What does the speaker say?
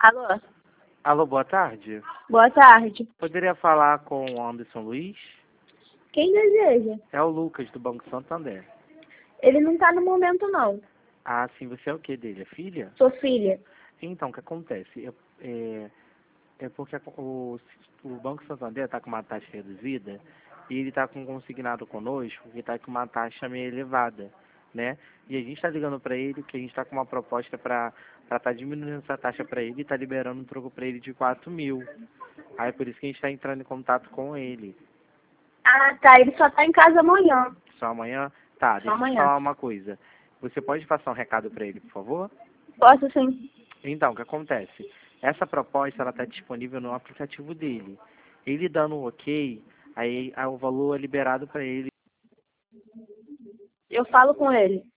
Alô? Alô, boa tarde. Boa tarde. Poderia falar com o Anderson Luiz? Quem deseja? É o Lucas, do Banco Santander. Ele não tá no momento, não. Ah, sim, você é o que dele? É filha? Sou filha. Então, o que acontece? É porque o Banco Santander está com uma taxa reduzida e ele está com consignado conosco que está com uma taxa meio elevada, né? E a gente está ligando para ele que a gente está com uma proposta para estar diminuindo essa taxa para ele e está liberando um troco para ele de 4.000. Aí é por isso que a gente está entrando em contato com ele. Ah, tá. Ele só tá em casa amanhã. Só amanhã? Tá, Só deixa eu te amanhã. falar uma coisa. Você pode passar um recado para ele, por favor? Posso sim. Então, o que acontece? Essa proposta ela está disponível no aplicativo dele. Ele dando um ok, aí o valor é liberado para ele. Eu falo com ele.